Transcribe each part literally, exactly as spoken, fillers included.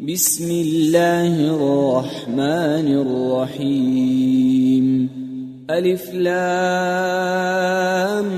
بسم الله الرحمن الرحيم ألف لام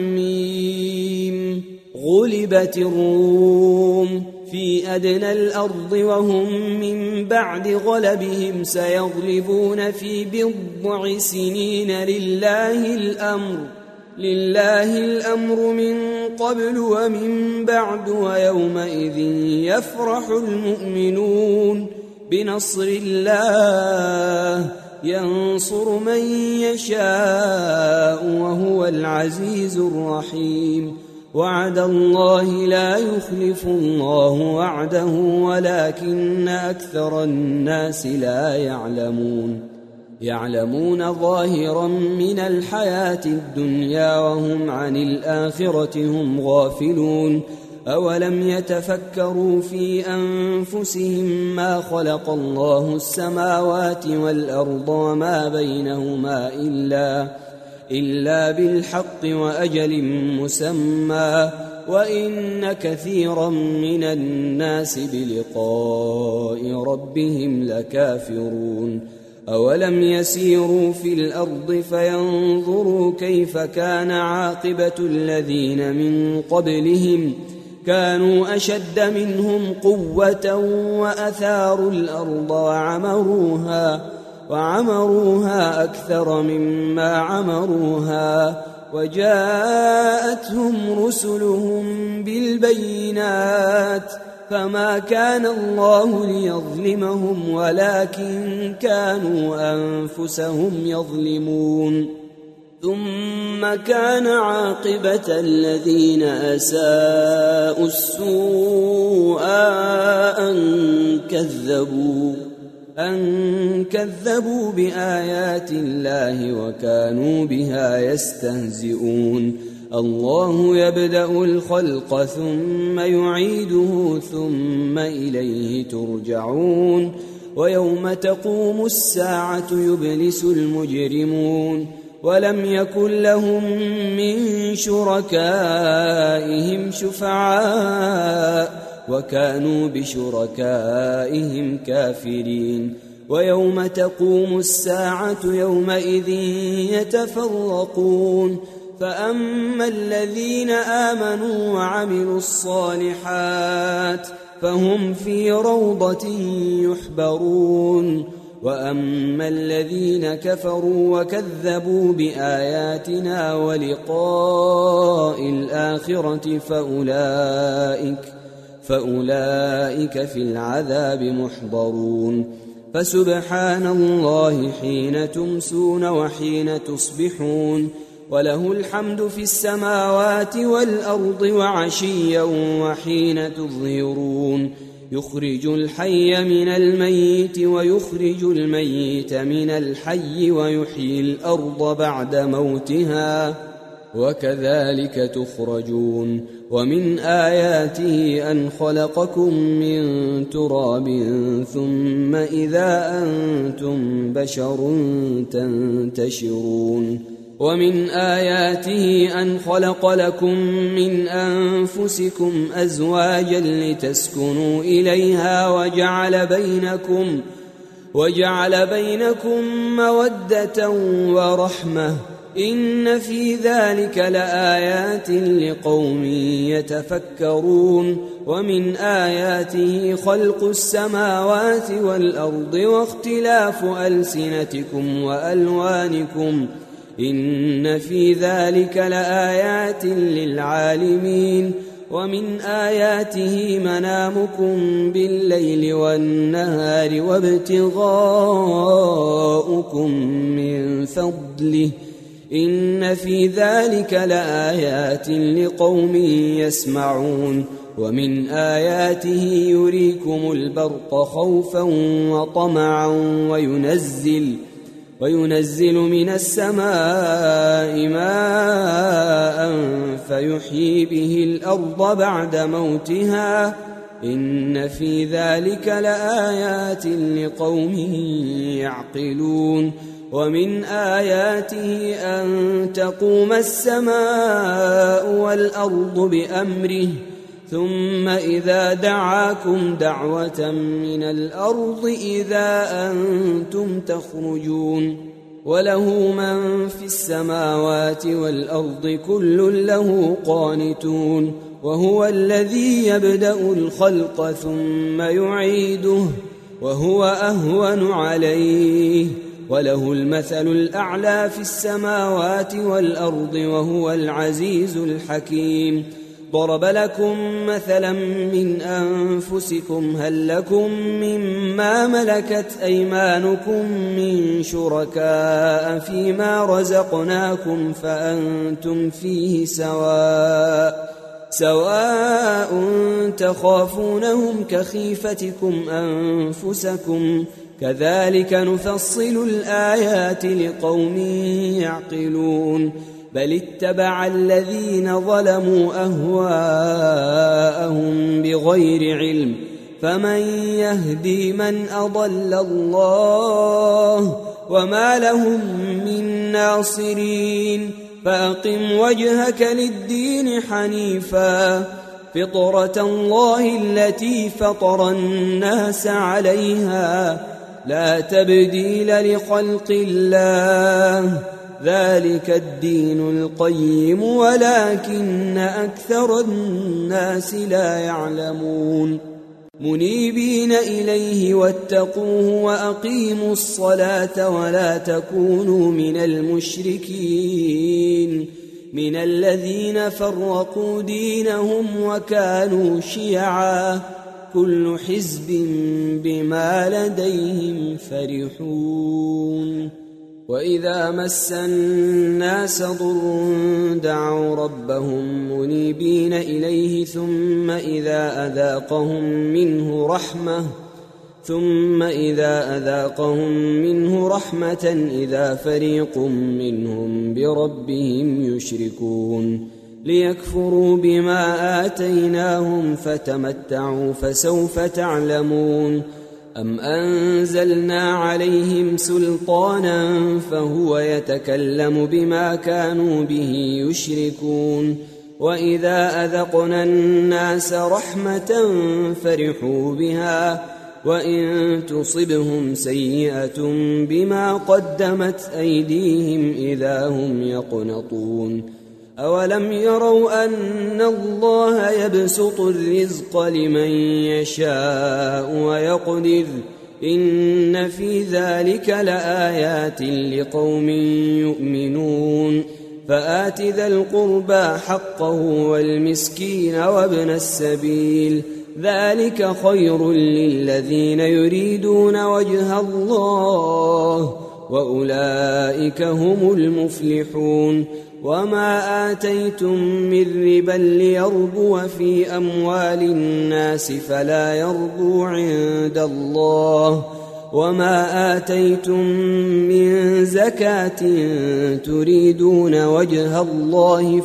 ميم غلبت الروم في أدنى الأرض وهم من بعد غلبهم سيغلبون في بضع سنين لله الأمر لله الأمر من قبل ومن بعد ويومئذ يفرح المؤمنون بنصر الله ينصر من يشاء وهو العزيز الرحيم وعد الله لا يخلف الله وعده ولكن أكثر الناس لا يعلمون يعلمون ظاهرا من الحياة الدنيا وهم عن الآخرة هم غافلون أولم يتفكروا في أنفسهم ما خلق الله السماوات والأرض وما بينهما إلا إلا بالحق وأجل مسمى وإن كثيرا من الناس بلقاء ربهم لكافرون أولم يسيروا في الأرض فينظروا كيف كان عاقبة الذين من قبلهم كانوا أشد منهم قوة وأثاروا الأرض وعمروها وعمروها أكثر مما عمروها وجاءتهم رسلهم بالبينات فما كان الله ليظلمهم ولكن كانوا أنفسهم يظلمون ثم كان عاقبة الذين أساءوا السوء أن كذبوا أن كذبوا بآيات الله وكانوا بها يستهزئون الله يبدأ الخلق ثم يعيده ثم إليه ترجعون ويوم تقوم الساعة يبلس المجرمون ولم يكن لهم من شركائهم شفعاء وكانوا بشركائهم كافرين ويوم تقوم الساعة يومئذ يتفرقون فأما الذين آمنوا وعملوا الصالحات فهم في روضة يحبرون وأما الذين كفروا وكذبوا بآياتنا ولقاء الآخرة فأولئك فأولئك في العذاب محضرون فسبحان الله حين تمسون وحين تصبحون وله الحمد في السماوات والأرض وعشيا وحين تظهرون يخرج الحي من الميت ويخرج الميت من الحي ويحيي الأرض بعد موتها وكذلك تخرجون ومن آياته أن خلقكم من تراب ثم إذا أنتم بشر تنتشرون ومن آياته أن خلق لكم من أنفسكم أزواجا لتسكنوا إليها وجعل بينكم وجعل بينكم مودة ورحمة إن في ذلك لآيات لقوم يتفكرون ومن آياته خلق السماوات والأرض واختلاف ألسنتكم وألوانكم إن في ذلك لآيات للعالمين ومن آياته منامكم بالليل والنهار وابتغاؤكم من فضله إن في ذلك لآيات لقوم يسمعون ومن آياته يريكم البرق خوفا وطمعا وينزل وينزل من السماء ماء فيحيي به الأرض بعد موتها إن في ذلك لآيات لقوم يعقلون ومن آياته أن تقوم السماء والأرض بأمره ثم إذا دعاكم دعوة من الأرض إذا أنتم تخرجون وله من في السماوات والأرض كل له قانتون وهو الذي يبدأ الخلق ثم يعيده وهو أهون عليه وله المثل الأعلى في السماوات والأرض وهو العزيز الحكيم ضرب لكم مثلا من أنفسكم هل لكم مما ملكت أيمانكم من شركاء فيما رزقناكم فأنتم فيه سواء سواء تخافونهم كخيفتكم أنفسكم كذلك نفصل الآيات لقوم يعقلون بل اتبع الذين ظلموا أهواءهم بغير علم فمن يهدي من أضل الله وما لهم من ناصرين فأقم وجهك للدين حنيفا فطرة الله التي فطر الناس عليها لا تبديل لخلق الله ذلك الدين القيم ولكن أكثر الناس لا يعلمون منيبين إليه واتقوه وأقيموا الصلاة ولا تكونوا من المشركين من الذين فرقوا دينهم وكانوا شيعا كل حزب بما لديهم فرحون وإذا مس الناس ضر دعوا ربهم منيبين إليه ثم إذا أذاقهم منه رحمة ثم إذا أذاقهم منه رحمة إذا فريق منهم بربهم يشركون ليكفروا بما آتيناهم فتمتعوا فسوف تعلمون أم أنزلنا عليهم سلطانا فهو يتكلم بما كانوا به يشركون وإذا أذقنا الناس رحمة فرحوا بها وإن تصبهم سيئة بما قدمت أيديهم إذا هم يقنطون أولم يروا أن الله يبسط الرزق لمن يشاء ويقدر إن في ذلك لآيات لقوم يؤمنون فآت ذا القربى حقه والمسكين وابن السبيل ذلك خير للذين يريدون وجه الله وأولئك هم المفلحون وما آتيتم من ربا ليربو في أموال الناس فلا يربو عند الله وما آتيتم من زكاة تريدون وجه الله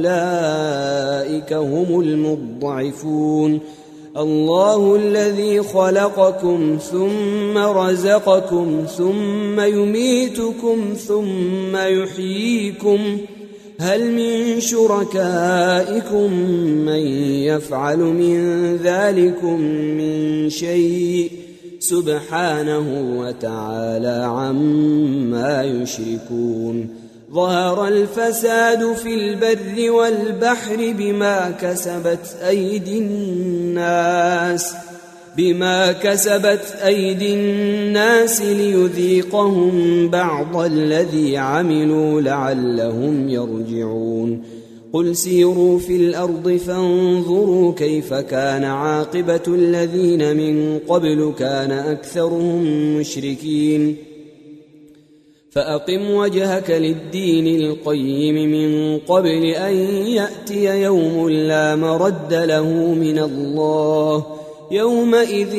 فأولئك هم المضعفون الله الذي خلقكم ثم رزقكم ثم يميتكم ثم يحييكم هل من شركائكم من يفعل من ذلكم من شيء سبحانه وتعالى عما يشركون ظهر الفساد في البر والبحر بما كسبت أيدي الناس بما كسبت أيدي الناس ليذيقهم بعض الذي عملوا لعلهم يرجعون قل سيروا في الأرض فانظروا كيف كان عاقبة الذين من قبل كان أكثرهم مشركين فأقم وجهك للدين القيم من قبل أن يأتي يوم لا مرد له من الله يومئذ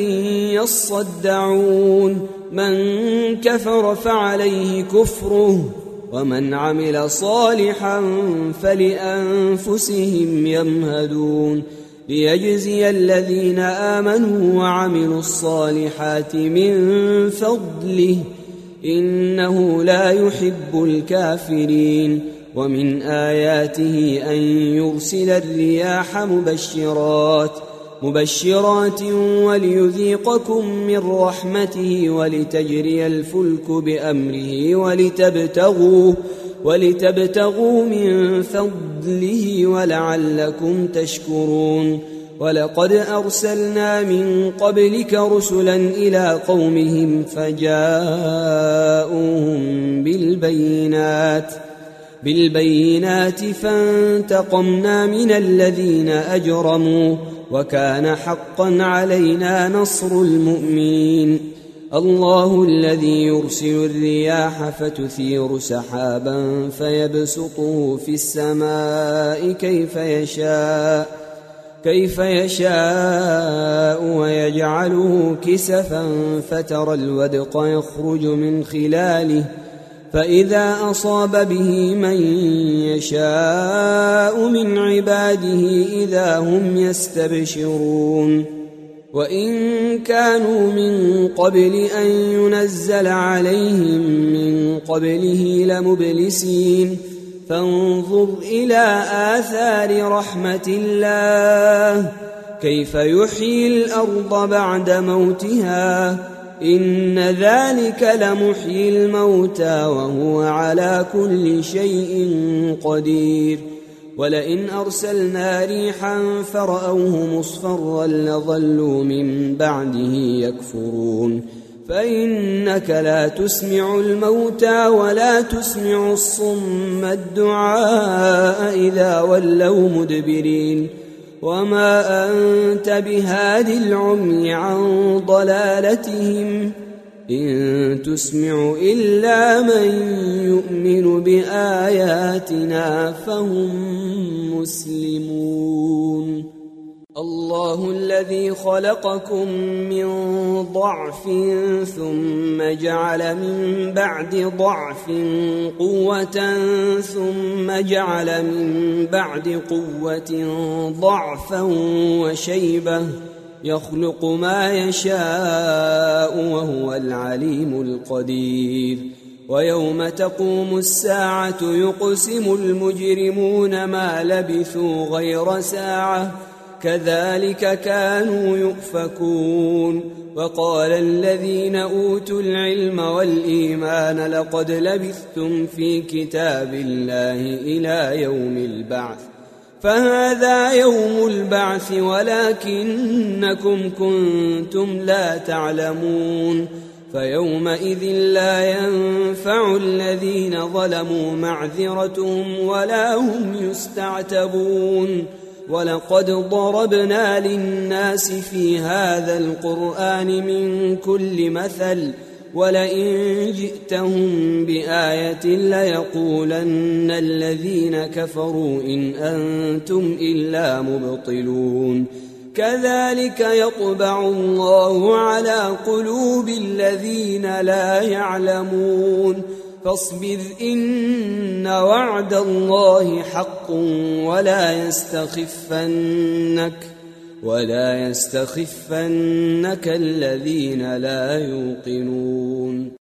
يصدعون من كفر فعليه كفره ومن عمل صالحا فلأنفسهم يمهدون ليجزي الذين آمنوا وعملوا الصالحات من فضله إنه لا يحب الكافرين ومن آياته أن يرسل الرياح مبشرات مبشرات وليذيقكم من رحمته ولتجري الفلك بأمره ولتبتغوا ولتبتغوا من فضله ولعلكم تشكرون. ولقد أرسلنا من قبلك رسلا إلى قومهم فجاءوهم بالبينات بالبينات فانتقمنا من الذين أجرموا وكان حقا علينا نصر المؤمنين. الله الذي يرسل الرياح فتثير سحابا فيبسطه في السماء كيف يشاء كيف يشاء ويجعله كسفا فترى الودق يخرج من خلاله فإذا أصاب به من يشاء من عباده إذا هم يستبشرون. وإن كانوا من قبل أن ينزل عليهم من قبله لمبلسين فانظر إلى آثار رحمة الله كيف يحيي الأرض بعد موتها إن ذلك لمحيي الموتى وهو على كل شيء قدير. ولئن أرسلنا ريحا فرأوه مصفرا لظلوا من بعده يكفرون. فإنك لا تسمع الموتى ولا تسمع الصم الدعاء إذا ولوا مدبرين. وما أنت بهاد العمي عن ضلالتهم إن تسمع إلا من يؤمن بآياتنا فهم مسلمون. الله الذي خلقكم من ضعف ثم جعل من بعد ضعف قوة ثم جعل من بعد قوة ضعفا وشيبة يخلق ما يشاء وهو العليم القدير. ويوم تقوم الساعة يقسم المجرمون ما لبثوا غير ساعة كذلك كانوا يؤفكون. وقال الذين أوتوا العلم والإيمان لقد لبثتم في كتاب الله إلى يوم البعث فهذا يوم البعث ولكنكم كنتم لا تعلمون. فيومئذ لا ينفع الذين ظلموا معذرتهم ولا هم يستعتبون. ولقد ضربنا للناس في هذا القرآن من كل مثل ولئن جئتهم بآية ليقولن الذين كفروا إن أنتم إلا مبطلون. كذلك يطبع الله على قلوب الذين لا يعلمون. فاصبر إن وعد الله حق ولا يستخفنك ولا يستخفنك الذين لا يوقنون.